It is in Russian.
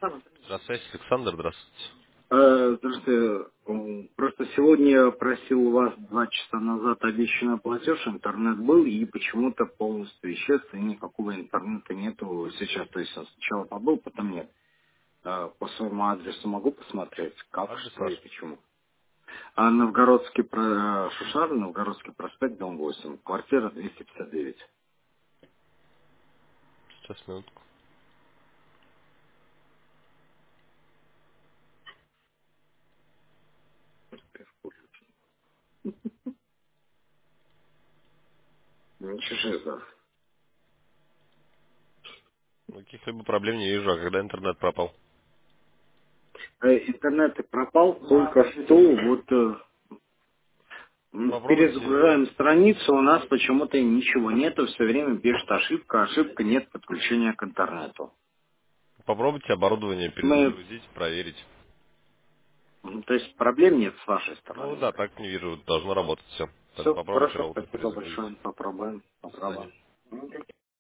Здравствуйте, Александр, здравствуйте. Здравствуйте. Просто сегодня просил у вас 2 часа назад обещанный платеж, интернет был, и почему-то полностью исчез, и никакого интернета нету сейчас. То есть он сначала побыл, потом нет. По своему адресу могу посмотреть, как, Адрес что ваш? и почему. Новгородский Шушар, Новгородский проспект, дом 8, квартира 259. Сейчас, минутку. Чужезов. Каких-либо проблем не вижу, а когда интернет пропал? Интернет и пропал только что, Попробуйте. перезагружаем страницу, у нас почему-то ничего нету, все время пишет ошибка, ошибка, нет подключения к интернету. Попробуйте оборудование Мы, перезагрузить, проверить. то есть проблем нет с вашей Ну стороны да, никаких. так не вижу, должно работать все. Тогда Все, попробуйте хорошо, роутер спасибо перезагрузить. большое, попробуем, До свидания. попробуем.